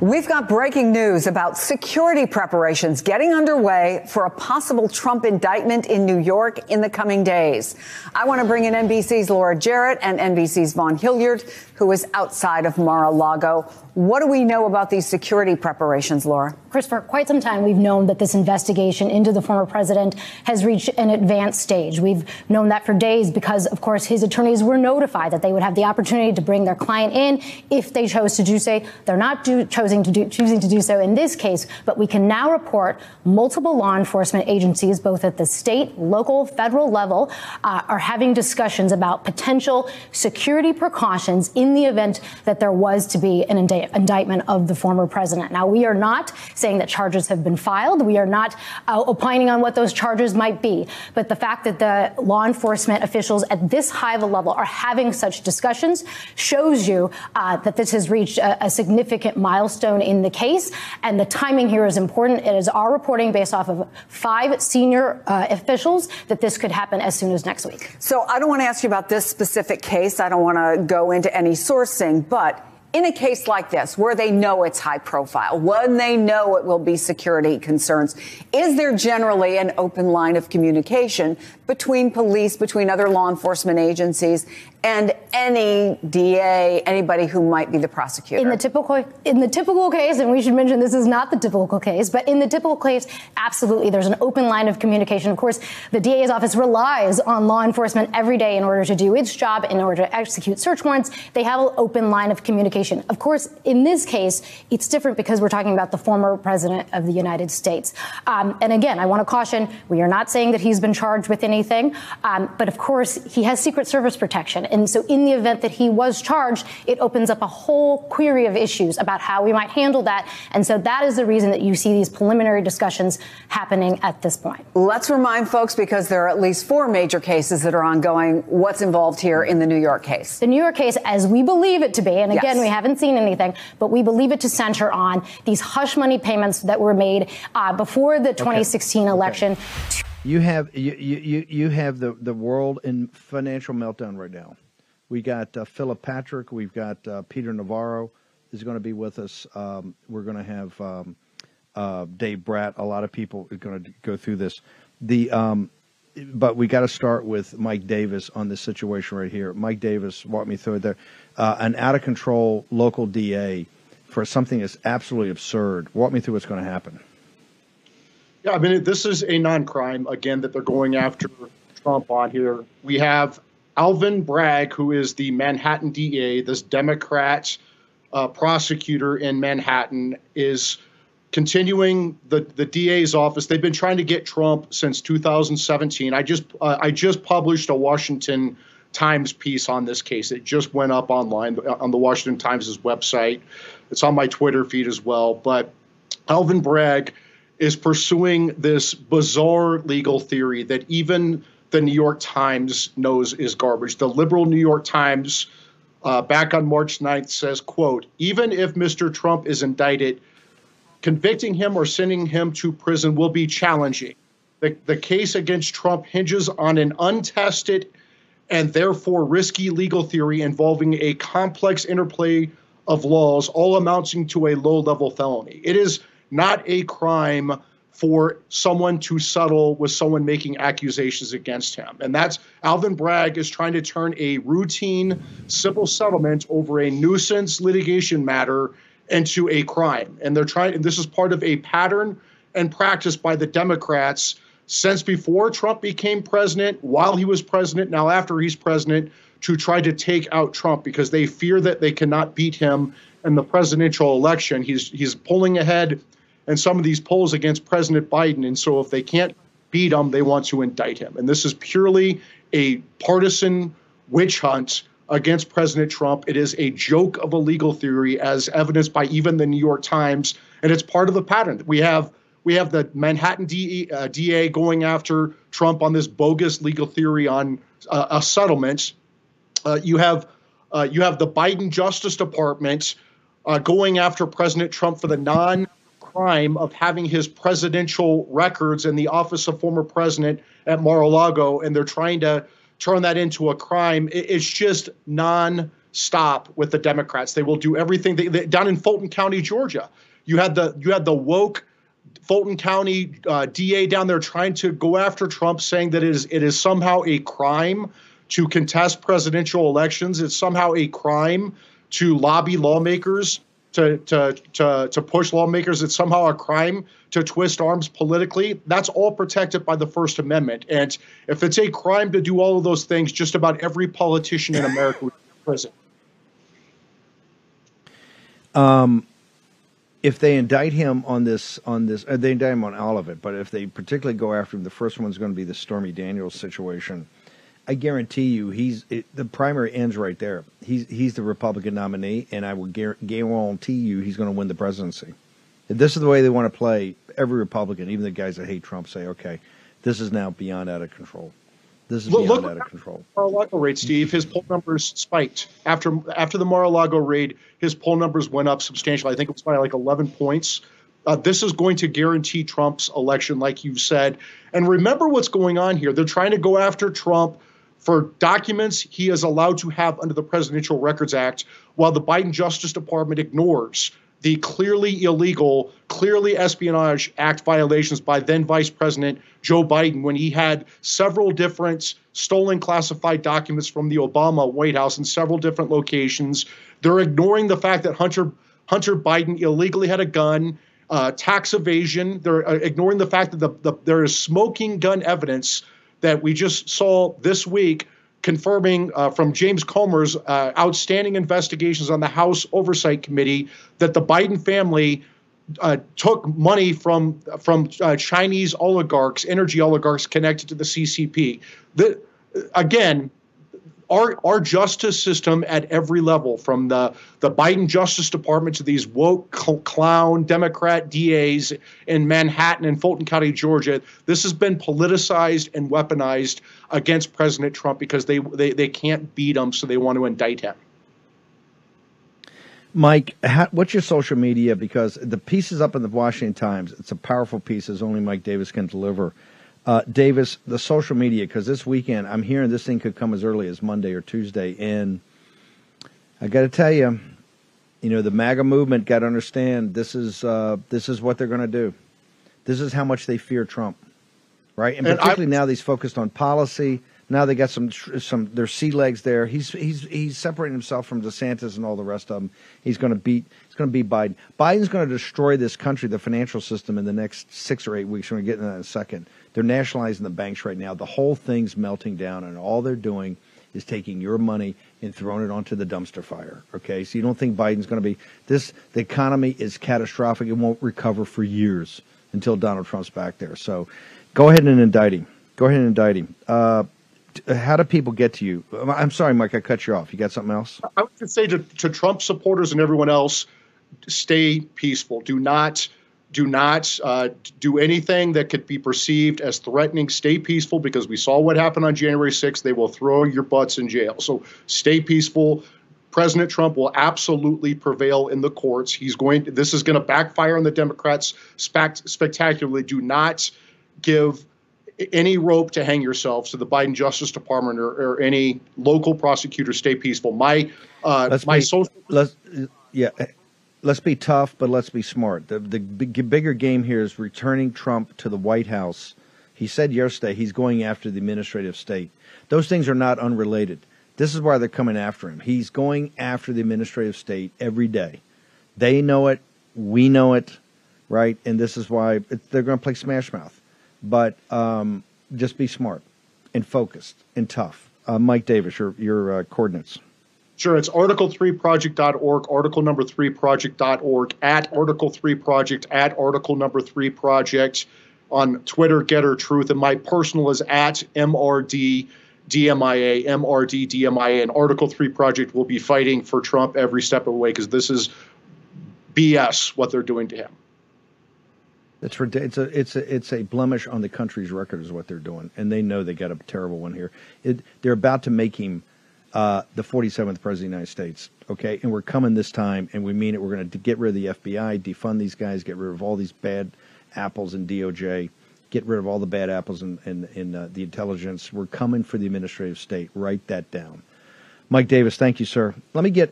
We've got breaking news about security preparations getting underway for a possible Trump indictment in New York in the coming days. I want to bring in NBC's Laura Jarrett and NBC's Vaughn Hilliard, who is outside of Mar-a-Lago. What do we know about these security preparations, Laura? Chris, for quite some time, we've known that this investigation into the former president has reached an advanced stage. We've known that for days because, of course, his attorneys were notified that they would have the opportunity to bring their client in if they chose to do so. They're not choosing to do so in this case, but we can now report multiple law enforcement agencies, both at the state, local, federal level, are having discussions about potential security precautions in the event that there was to be an indictment of the former president. Now, we are not saying that charges have been filed. We are not opining on what those charges might be. But the fact that the law enforcement officials at this high of a level are having such discussions shows you that this has reached a significant milestone in the case. And the timing here is important. It is our reporting based off of 5 senior officials that this could happen as soon as next week. So I don't want to ask you about this specific case. I don't want to go into any sourcing, but in a case like this, where they know it's high profile, when they know it will be security concerns, is there generally an open line of communication between police, between other law enforcement agencies, and any DA, anybody who might be the prosecutor? In the typical case, and we should mention this is not the typical case, but in the typical case, absolutely, there's an open line of communication. Of course, the DA's office relies on law enforcement every day in order to do its job, in order to execute search warrants. They have an open line of communication. Of course, in this case, it's different because we're talking about the former president of the United States. And again, I want to caution, we are not saying that he's been charged with anything, but of course, he has Secret Service protection. And so in the event that he was charged, it opens up a whole query of issues about how we might handle that. And so that is the reason that you see these preliminary discussions happening at this point. Let's remind folks, because there are at least 4 major cases that are ongoing, what's involved here in the New York case. The New York case, as we believe it to be, and again, we haven't seen anything, but we believe it to center on these hush money payments that were made before the 2016 election. You have the world in financial meltdown right now. We got Philip Patrick. We've got Peter Navarro is going to be with us. We're going to have Dave Bratt. A lot of people are going to go through this. But we got to start with Mike Davis on this situation right here. Mike Davis, walk me through it there. An out-of-control local DA for something that's absolutely absurd. Walk me through what's going to happen. Yeah, I mean, this is a non-crime, again, that they're going after Trump on here. We have Alvin Bragg, who is the Manhattan DA, this Democrat prosecutor in Manhattan, is continuing the DA's office. They've been trying to get Trump since 2017. I just published a Washington Times piece on this case. It just went up online on the Washington Times' website. It's on my Twitter feed as well. But Alvin Bragg is pursuing this bizarre legal theory that even the New York Times knows is garbage. The liberal New York Times, back on March 9th, says, quote, even if Mr. Trump is indicted, convicting him or sending him to prison will be challenging. The case against Trump hinges on an untested and therefore risky legal theory involving a complex interplay of laws, all amounting to a low-level felony. It is not a crime for someone to settle with someone making accusations against him. And that's Alvin Bragg is trying to turn a routine civil settlement over a nuisance litigation matter into a crime. And and this is part of a pattern and practice by the Democrats since before Trump became president, while he was president, now after he's president, to try to take out Trump because they fear that they cannot beat him in the presidential election. He's pulling ahead in some of these polls against President Biden. And so if they can't beat him, they want to indict him. And this is purely a partisan witch hunt against President Trump. It is a joke of a legal theory, as evidenced by even the New York Times. And it's part of the pattern. We have the Manhattan DA going after Trump on this bogus legal theory on a settlement. You have the Biden Justice Department going after President Trump for the non-crime of having his presidential records in the office of former president at Mar-a-Lago, and they're trying to turn that into a crime. It's just stop with the Democrats. They will do everything. Down in Fulton County, Georgia, you had the woke Fulton County DA down there trying to go after Trump, saying that it is somehow a crime to contest presidential elections. It's somehow a crime to lobby lawmakers, to push lawmakers. It's somehow a crime to twist arms politically. That's all protected by the First Amendment. And if it's a crime to do all of those things, just about every politician in America would be in prison. If they indict him on this, they indict him on all of it. But if they particularly go after him, the first one's going to be the Stormy Daniels situation. I guarantee you, the primary ends right there. He's the Republican nominee, and I will guarantee you he's going to win the presidency. If this is the way they want to play, every Republican, even the guys that hate Trump, say, okay, this is now beyond out of control. This is beyond out of control. Mar-a-Lago raid, Steve. His poll numbers spiked after the Mar-a-Lago raid. His poll numbers went up substantially. I think it was by like 11 points. This is going to guarantee Trump's election, like you said. And remember what's going on here. They're trying to go after Trump for documents he is allowed to have under the Presidential Records Act, while the Biden Justice Department ignores the clearly illegal, clearly Espionage Act violations by then Vice President Joe Biden when he had several different stolen classified documents from the Obama White House in several different locations. They're ignoring the fact that Hunter Biden illegally had a gun, tax evasion. They're ignoring the fact that there is smoking gun evidence that we just saw this week, confirming from James Comer's outstanding investigations on the House Oversight Committee that the Biden family took money from Chinese oligarchs, energy oligarchs connected to the CCP. Again, our justice system at every level, from the Biden Justice Department to these woke clown Democrat DAs in Manhattan and Fulton County, Georgia, this has been politicized and weaponized against President Trump because they can't beat him, so they want to indict him. Mike, what's your social media? Because the piece is up in the Washington Times. It's a powerful piece, as only Mike Davis can deliver. Davis, the social media, because this weekend I'm hearing this thing could come as early as Monday or Tuesday, and I got to tell you, the MAGA movement got to understand this is what they're going to do. This is how much they fear Trump, right? And particularly now that he's focused on policy. Now they got some their sea legs there. He's separating himself from DeSantis and all the rest of them. He's going to beat Biden. Biden's going to destroy this country, the financial system, in the next 6 or 8 weeks. We're going to get into that in a second. They're nationalizing the banks right now. The whole thing's melting down, and all they're doing is taking your money and throwing it onto the dumpster fire. Okay, so you don't think Biden's going to be this? The economy is catastrophic. It won't recover for years until Donald Trump's back there. So go ahead and indict him. Go ahead and indict him. How do people get to you? I'm sorry, Mike, I cut you off. You got something else? I would just say to Trump supporters and everyone else, stay peaceful. Do not do anything that could be perceived as threatening. Stay peaceful, because we saw what happened on January 6th. They will throw your butts in jail. So stay peaceful. President Trump will absolutely prevail in the courts. This is going to backfire on the Democrats spectacularly. Do not give any rope to hang yourselves to the Biden Justice Department or any local prosecutor. Stay peaceful. Let's be tough, but let's be smart. The bigger game here is returning Trump to the White House. He said yesterday he's going after the administrative state. Those things are not unrelated. This is why they're coming after him. He's going after the administrative state every day. They know it. We know it, right? And this is why they're going to play Smash Mouth. But just be smart and focused and tough. Mike Davis, your coordinates. Sure, it's article3project.org, article number 3project.org, at article3project, at article number 3project, on Twitter, Getter Truth, and my personal is at MRDDMIA, MRDDMIA, and Article 3 Project will be fighting for Trump every step of the way, because this is BS what they're doing to him. It's a blemish on the country's record is what they're doing, and they know they got a terrible one here. They're about to make him the 47th president of the United States, okay? And we're coming this time, and we mean it. We're going to get rid of the FBI, defund these guys, get rid of all these bad apples in DOJ, get rid of all the bad apples in the intelligence. We're coming for the administrative state. Write that down. Mike Davis, thank you, sir. Let me get